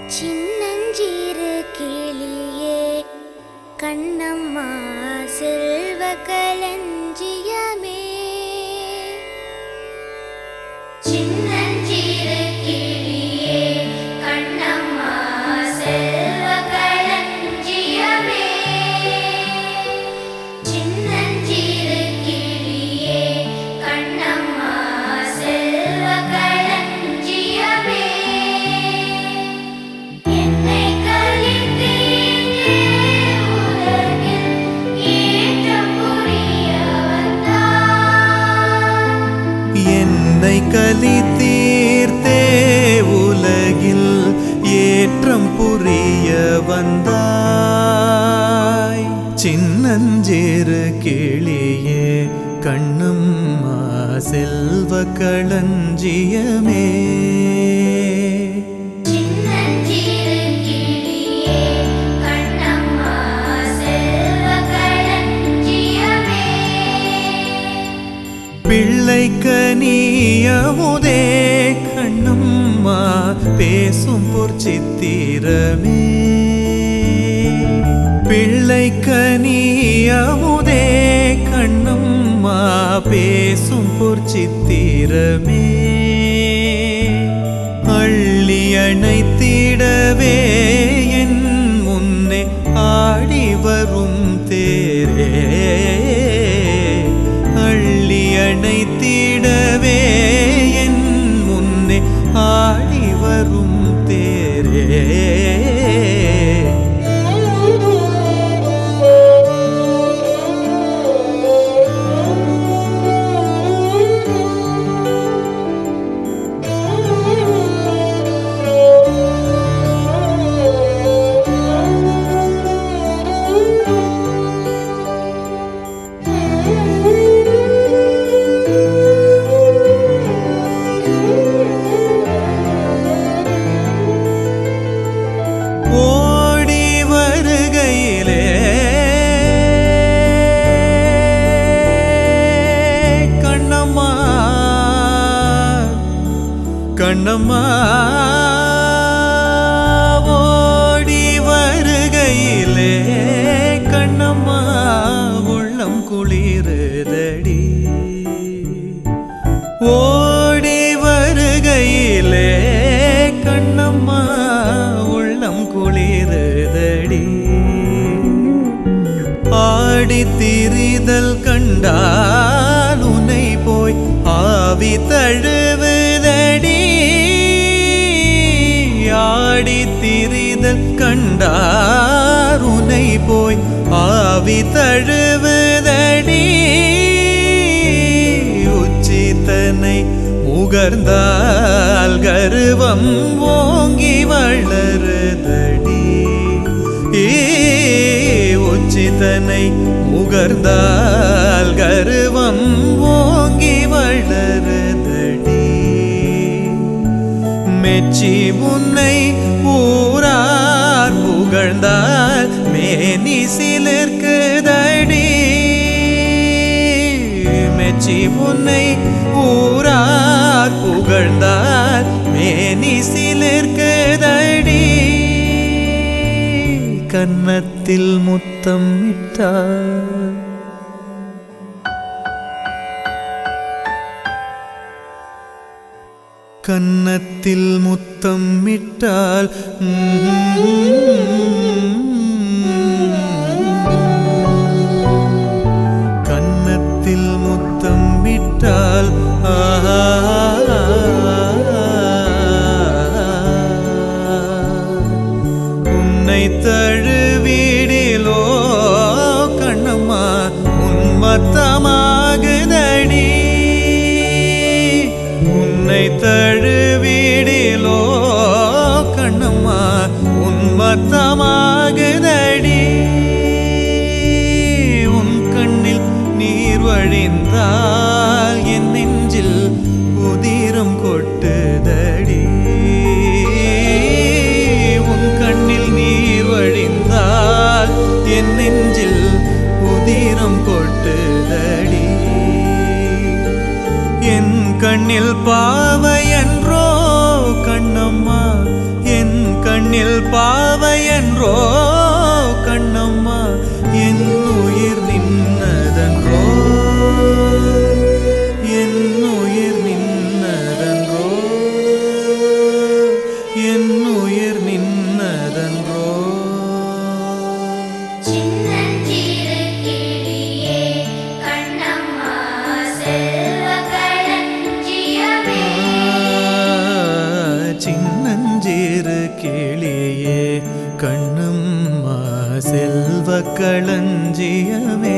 சின்னஞ்சிறு கிளியே கண்ணம்மா செல்வ களஞ்சியமே. சின்னஞ்சிறு கிளியே கண்ணம்மா செல்வ களஞ்சியமே. சின்னஞ்சிறு கிளியே கண்ணம்மா செல்வ களஞ்சியமே. என்னை கலித்தீர்த்தே உலகில் ஏற்றம் புரிய வந்தாய். சின்னஞ்சிறு கிளியே கண்ணம்மா செல்வ களஞ்சியமே. பிள்ளைக்கனியமுதே கண்ணம்மா பேசும் பொற்சித்திரமே. பிள்ளைக்கனியமுதே கண்ணம்மா பேசும் பொற்சித்திரமே. அள்ளி அணைத்திடவே என் முன்னே ஆடி வரும் தேரே. அள்ளி அணைத்திடவே என் முன்னே ஆடி வரும் தேரே. ஓடி வருகையிலே கண்ணம்மா கண்ணம்மா ஓடி வருகையிலே கண்ணம்மா உள்ளம் குளிருதடி. ஓடி வருகையிலே கண்ணம்மா உள்ளம் குளிருதடி. ஆடி திரிதல் கண்டால் உன்னை போய் ஆவி தழுவுதடி. ஆடி திரிதல் கண்டார் உன்னை போய் ஆவி தழுவுதடி. உச்சிதனை முகர்ந்தால் கருவம் ஓங்கி வளருதடி. உச்சிதனை முகர்ந்தால் கருவம் ஓங்கி வளருதடி. மெச்சி முன்னை ஊரார் புகழ்ந்தால் மேனி சிலிர்க்குதடி. மெச்சி முன்னை ஊரார் புகழ்ந்தால் மேனி சிலிர்க்குதடி. கன்னத்தில் முத்தம் இட்டார் கன்னத்தில் முத்தம் இட்டால் கன்னத்தில் முத்தம் இட்டால் உன்னை தழுவிடிலோ கண்ணம்மா உன்மத்தமாகுதடி. உன்னை தழுவிடிலோ கண்ணம்மா உன்மத்தமாகுதடி. உன் கண்ணில் நீர் வழிந்தால் என் நெஞ்சில் உதிரம் கொட்டுதடி. உன் கண்ணில் நீர் வழிந்தால் என் நெஞ்சில் உதிரம் கொட்டுதடி. என் கண்ணில் பாவையன்றோ கண்ணம்மா என் கண்ணில் பாவையன்றோ கண்ணம்மா என் உயிர் நின்னதன்றோ என் உயிர் நின்னதன்றோ என் உயிர் நின்னதன்றோ சின்னஞ்சிறு கிளியே கண்ணம்மா செல்வ களஞ்சியமே சின்னஞ்சிறு கிளியே கண்ணம்மா செல்வ களஞ்சியமே